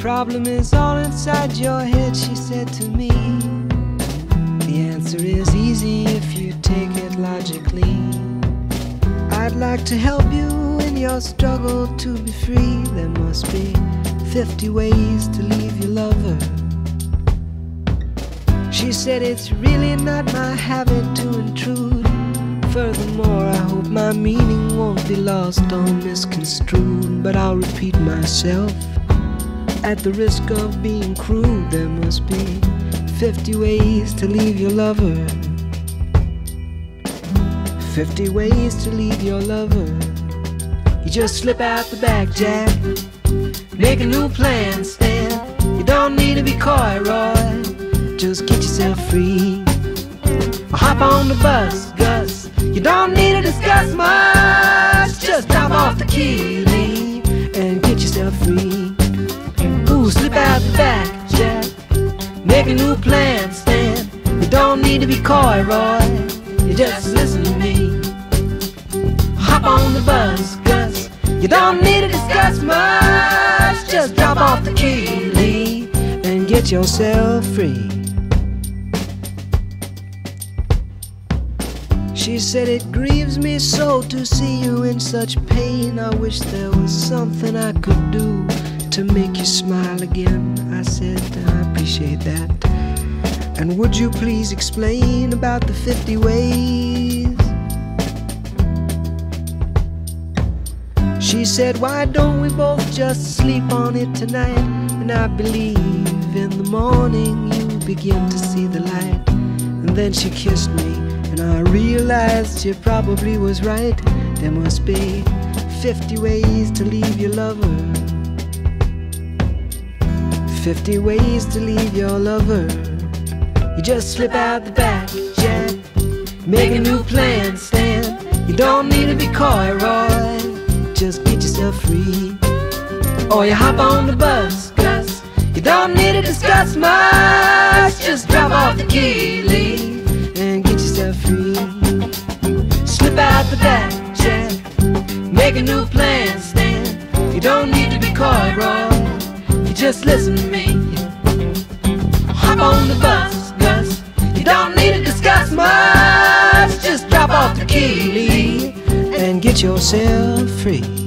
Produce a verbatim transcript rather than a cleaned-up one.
problem is all inside your head, she said to me. The answer is easy if you take it logically. I'd like to help you in your struggle to be free. There must be fifty ways to leave your lover. She said it's really not my habit to intrude. Furthermore, I hope my meaning won't be lost or misconstrued. But I'll repeat myself at the risk of being crude. There must be fifty ways to leave your lover. Fifty ways to leave your lover. You just slip out the back, Jack. Make a new plan, Stan. You don't need to be coy, Roy. Just get yourself free. Or hop on the bus, Gus. You don't need to discuss much. Just drop off the key, Lee, and get yourself free. Ooh, slip out the back, Jack. Make a new plan, Stan. You don't need to be coy, Roy. You just listen to me. Hop on the bus, Gus. You don't need to discuss much. Just drop off the key, Lee, and get yourself free. She said, it grieves me so to see you in such pain. I wish there was something I could do to make you smile again. I said, I appreciate that. And would you please explain about the fifty ways? She said, why don't we both just sleep on it tonight? And I believe in the morning you begin to see the light. And then she kissed me, and I realized she probably was right. There must be fifty ways to leave your lover. Fifty ways to leave your lover. You just slip out the back, Jack. Make a new plan, Stan. You don't need to be coy, Roy. Just get yourself free. Or you hop on the bus, Gus. You don't need to discuss much. Just drop off the key, Lee, and get yourself free. Slip out the back, Jack. Make a new plan, Stan. You don't need to be coy, Roy. You just listen to me. Hop on the bus, Gus. You don't need to discuss much. Just drop off the key, Lee, and get yourself free.